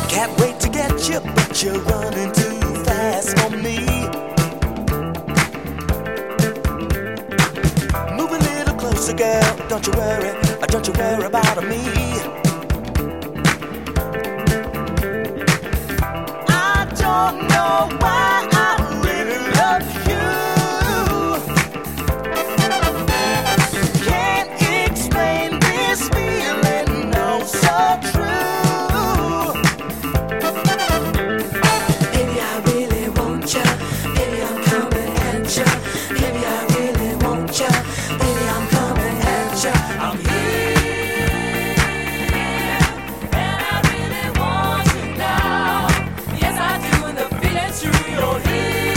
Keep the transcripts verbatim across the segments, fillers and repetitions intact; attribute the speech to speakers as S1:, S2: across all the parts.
S1: Can't wait to get you, but you're running too fast for me. Move a little closer, girl. Don't you worry, don't you worry about me. I don't know why I really love you. Can't explain this feeling, no, so true. Baby, I really want you. Baby, I'm coming at you. Baby, I really want you. Baby, I'm coming at you. I'm here, and I really want you now. Yes, I do, and the feeling's true. You're here,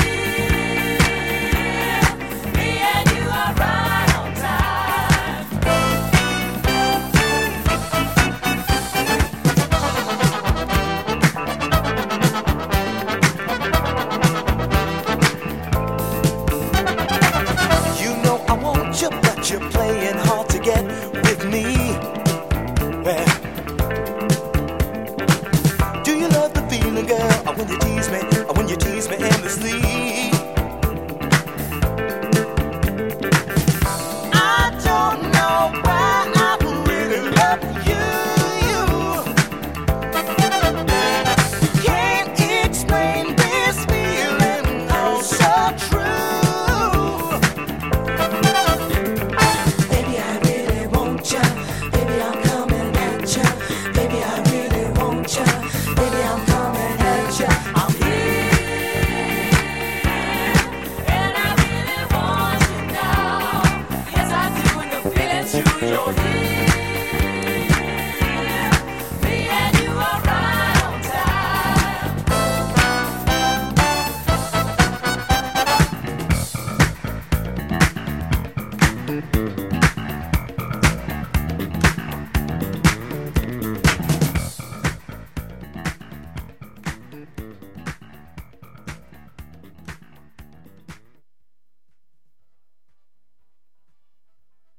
S1: me and you are right on time. You know I want you, but you're playing hard to get with me. Well, do you love the feeling, girl? Or when you tease me, or when you tease me endlessly?